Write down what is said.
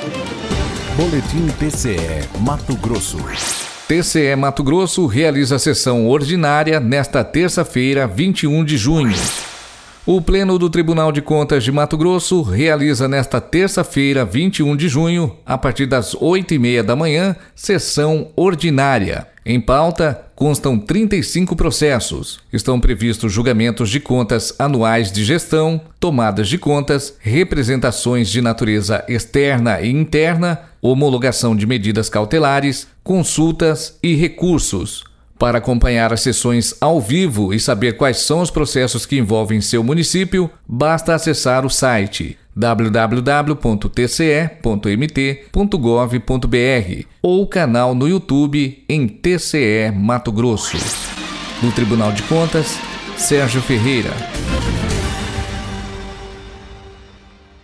Boletim TCE Mato Grosso. TCE Mato Grosso realiza sessão ordinária nesta terça-feira, 21 de junho. O Pleno do Tribunal de Contas de Mato Grosso realiza nesta terça-feira, 21 de junho, a partir das 8h30 da manhã, sessão ordinária. Em pauta, constam 35 processos. Estão previstos julgamentos de contas anuais de gestão, tomadas de contas, representações de natureza externa e interna, homologação de medidas cautelares, consultas e recursos. Para acompanhar as sessões ao vivo e saber quais são os processos que envolvem seu município, basta acessar o site www.tce.mt.gov.br ou o canal no YouTube em TCE Mato Grosso. No Tribunal de Contas, Sérgio Ferreira.